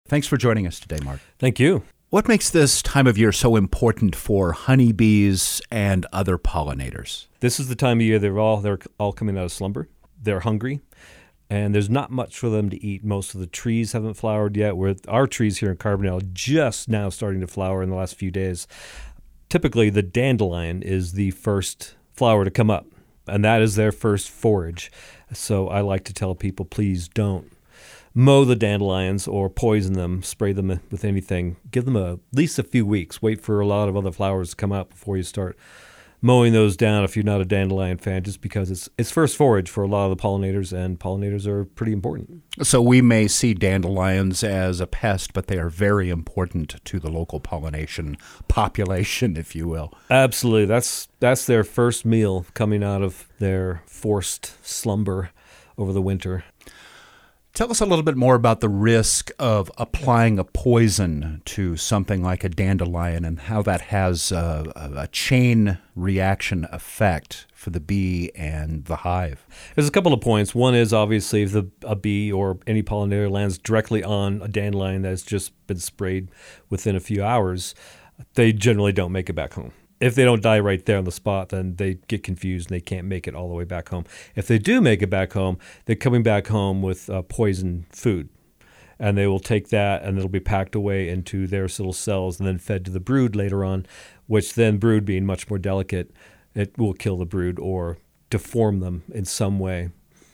Thanks for joining us today, Mark. Thank you. What makes this time of year so important for honeybees and other pollinators? This is the time of year they're all coming out of slumber. They're hungry, and there's not much for them to eat. Most of the trees haven't flowered yet. Our trees here in Carbondale just now starting to flower in the last few days. Typically, the dandelion is the first flower to come up, and that is their first forage. So I like to tell people, please don't mow the dandelions or poison them, spray them with anything. Give them at least a few weeks. Wait for a lot of other flowers to come up before you start mowing those down if you're not a dandelion fan, just because it's first forage for a lot of the pollinators, and pollinators are pretty important. So we may see dandelions as a pest, but they are very important to the local pollination population, if you will. Absolutely. That's their first meal coming out of their forced slumber over the winter. Tell us a little bit more about the risk of applying a poison to something like a dandelion and how that has a chain reaction effect for the bee and the hive. There's a couple of points. One is obviously if a bee or any pollinator lands directly on a dandelion that's just been sprayed within a few hours, they generally don't make it back home. If they don't die right there on the spot, then they get confused and they can't make it all the way back home. If they do make it back home, they're coming back home with poison food. And they will take that and it'll be packed away into their little cells and then fed to the brood later on, which then brood being much more delicate, it will kill the brood or deform them in some way.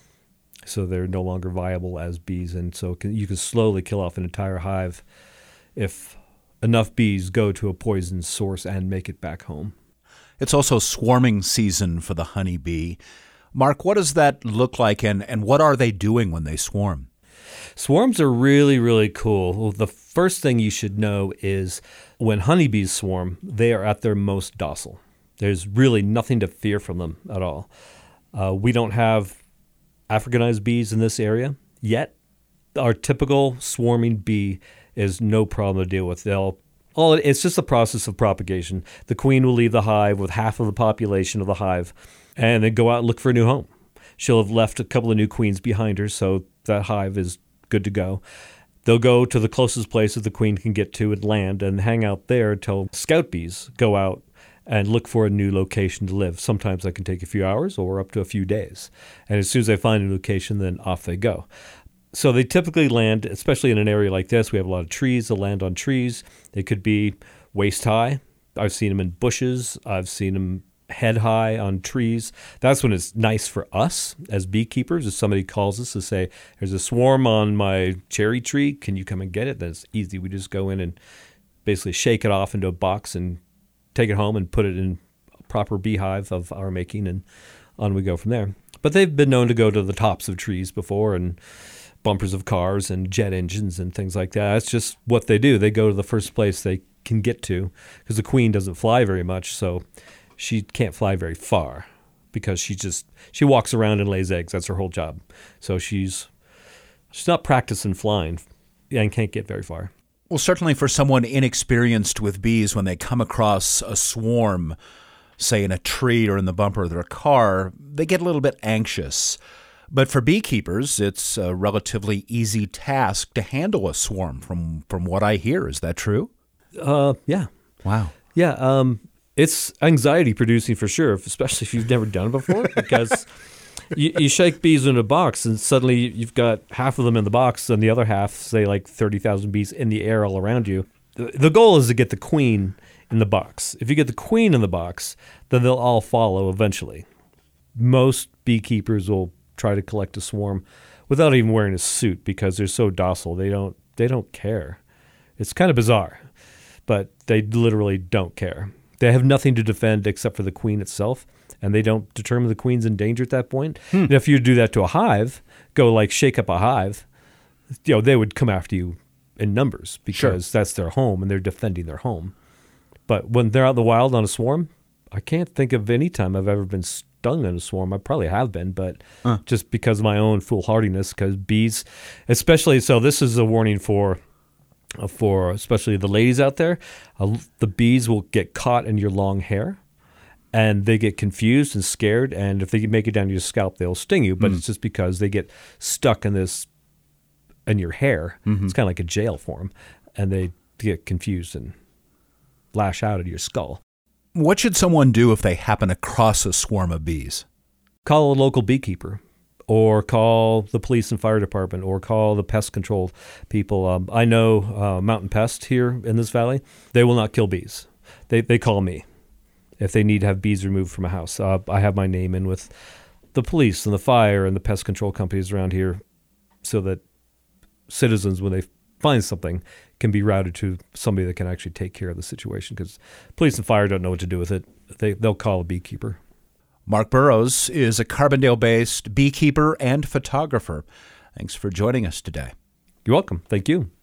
So they're no longer viable as bees. And so you can slowly kill off an entire hive if enough bees go to a poison source and make it back home. It's also swarming season for the honeybee. Mark, what does that look like, and what are they doing when they swarm? Swarms are really, really cool. Well, the first thing you should know is when honeybees swarm, they are at their most docile. There's really nothing to fear from them at all. We don't have Africanized bees in this area yet. Our typical swarming bee is no problem to deal with. It's just a process of propagation. The queen will leave the hive with half of the population of the hive and then go out and look for a new home. She'll have left a couple of new queens behind her, so that hive is good to go. They'll go to the closest place that the queen can get to and land and hang out there until scout bees go out and look for a new location to live. Sometimes that can take a few hours or up to a few days. And as soon as they find a location, then off they go. So they typically land, especially in an area like this, we have a lot of trees. They'll land on trees. They could be waist high. I've seen them in bushes. I've seen them head high on trees. That's when it's nice for us as beekeepers. If somebody calls us to say, there's a swarm on my cherry tree, can you come and get it? Then it's easy. We just go in and basically shake it off into a box and take it home and put it in a proper beehive of our making, and on we go from there. But they've been known to go to the tops of trees before and bumpers of cars and jet engines and things like that. That's just what they do. They go to the first place they can get to because the queen doesn't fly very much, so she can't fly very far because she walks around and lays eggs. That's her whole job. So she's not practicing flying and can't get very far. Well, certainly for someone inexperienced with bees, when they come across a swarm, say in a tree or in the bumper of their car, they get a little bit anxious. But for beekeepers, it's a relatively easy task to handle a swarm, from what I hear. Is that true? Yeah. Wow. Yeah. It's anxiety producing for sure, especially if you've never done it before, because you shake bees in a box and suddenly you've got half of them in the box and the other half, say like 30,000 bees in the air all around you. The goal is to get the queen in the box. If you get the queen in the box, then they'll all follow eventually. Most beekeepers will try to collect a swarm without even wearing a suit because they're so docile. They don't care. It's kind of bizarre, but they literally don't care. They have nothing to defend except for the queen itself, and they don't determine the queen's in danger at that point. And if you do that to a hive, go like shake up a hive, they would come after you in numbers because that's their home and they're defending their home. But when they're out in the wild on a swarm, I can't think of any time I've ever been stung in a swarm. I probably have been, but just because of my own foolhardiness, because bees, especially, so this is a warning for especially the ladies out there, the bees will get caught in your long hair and they get confused and scared. And if they make it down to your scalp, they'll sting you. But it's just because they get stuck in this in your hair. It's kind of like a jail for them, and they get confused and lash out at your skull. What should someone do if they happen across a swarm of bees? Call a local beekeeper, or call the police and fire department, or call the pest control people. I know Mountain Pest here in this valley. They will not kill bees. They call me if they need to have bees removed from a house. I have my name in with the police and the fire and the pest control companies around here so that citizens, when they find something, can be routed to somebody that can actually take care of the situation, because police and fire don't know what to do with it. They'll call a beekeeper. Mark Burrows is a Carbondale-based beekeeper and photographer. Thanks for joining us today. You're welcome. Thank you.